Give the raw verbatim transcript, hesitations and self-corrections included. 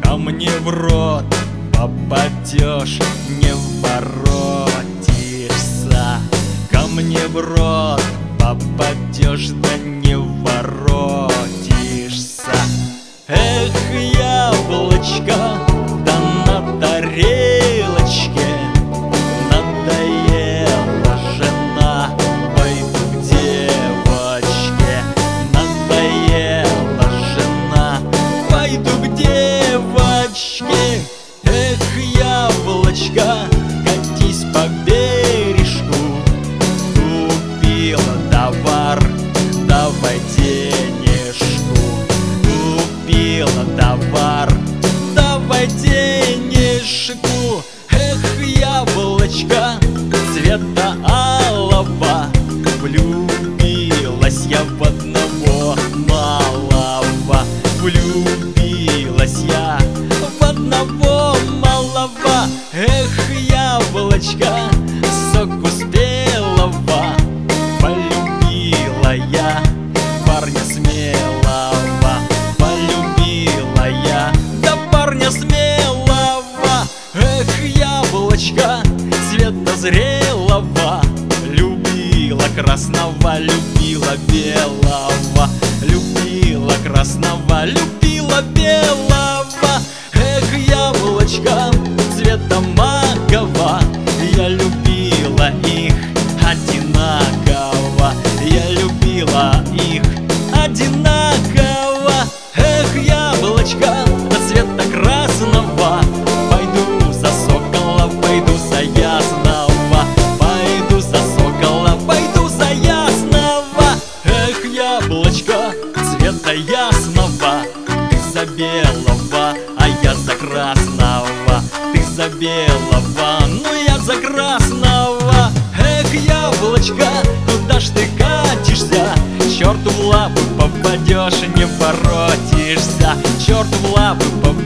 ко мне в рот попадешь, не воротишься. Ко мне в рот попадешь, да не воротишься. Эх, яблочко, да на тарелочке надоела жена. Пойду к девочке, надоела жена. Пойду к девочке. Эх, яблочко, катись по бережку. Купила товар, давай денежку. Купила товар, давай денежку. Эх, яблочко цвета алого, влюбилась я в одного малого. Влюбилась я в одного малого. Эх, яблочко соку спелого, полюбила я парня смелого. Полюбила я, да парня смелого. Эх, яблочко цвета зрелого, любила красного, любила белого. Любила красного, любила белого. Эх, яблочко цвета макового, я любила их одинаково. Я любила их одинаково. Эх, яблочко цвета красного, пойду за сокола, пойду за ясного. Пойду за сокола, пойду за ясного. Эх, яблочко цвета ясного, ты за белого, а я за красного. Ты за белого, ну я за красного. Эх, яблочко, куда ж ты катишься? Черту в лапы попадешь, не воротишься. Черту в лапы попадешь,